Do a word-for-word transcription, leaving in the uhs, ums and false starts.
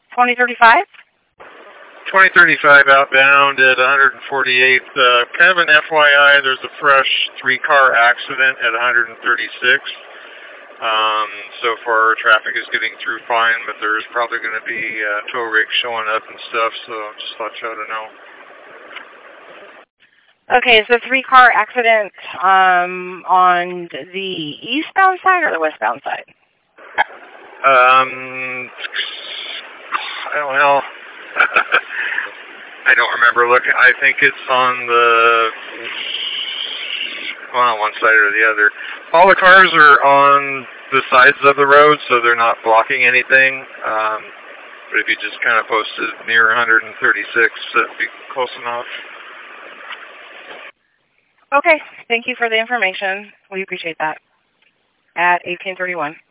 twenty thirty-five? twenty thirty-five outbound at one forty-eight. Uh, kind of an F Y I, there's a fresh three-car accident at one thirty-six. Um, so far, traffic is getting through fine, but there's probably going to be uh, tow rigs showing up and stuff, so just let you to know. Okay, so three-car accident um, on the eastbound side or the westbound side? Um, well, I don't remember looking. I think it's on the, well, on one side or the other. All the cars are on the sides of the road, so they're not blocking anything. Um, but if you just kind of posted near one thirty-six, that'd be close enough. Okay, thank you for the information. We appreciate that. At eighteen thirty-one.